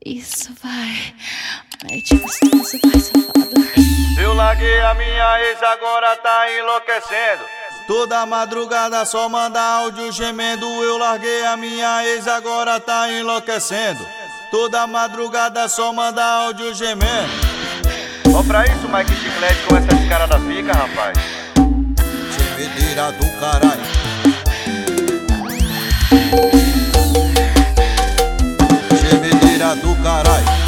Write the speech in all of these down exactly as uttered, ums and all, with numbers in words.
Isso vai, noite gostosa, vai safado. Eu larguei a minha ex, agora tá enlouquecendo. Toda madrugada só manda áudio gemendo. Eu larguei a minha ex, agora tá enlouquecendo. Toda madrugada só manda áudio gemendo. Ó pra isso, Mike Chiclete, com essa descarada fica, rapaz. Gemedeira do caralho. Gemedeira do caralho.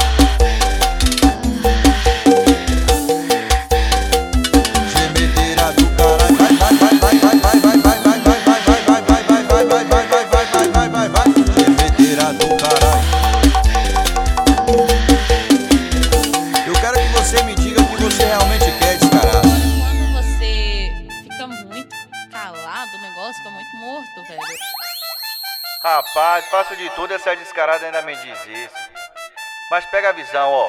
Eu quero que você me diga o que você realmente quer, descarado. Quando você fica muito calado, o negócio fica muito morto, velho. Rapaz, faço de tudo, essa descarada ainda me diz isso. Mas pega a visão, ó.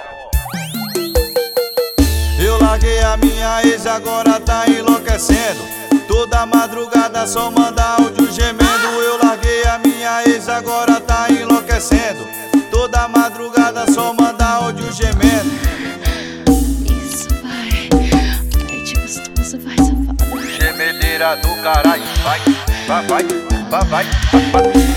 Eu larguei a minha ex, agora tá enlouquecendo. Toda madrugada só manda áudio gemendo. Eu larguei a minha ex, agora tá enlouquecendo. Toda madrugada só manda áudio gemendo. Isso vai, noite gostosa, vai safado. Gemedeira do caralho, vai, vai, vai, vai, vai, vai.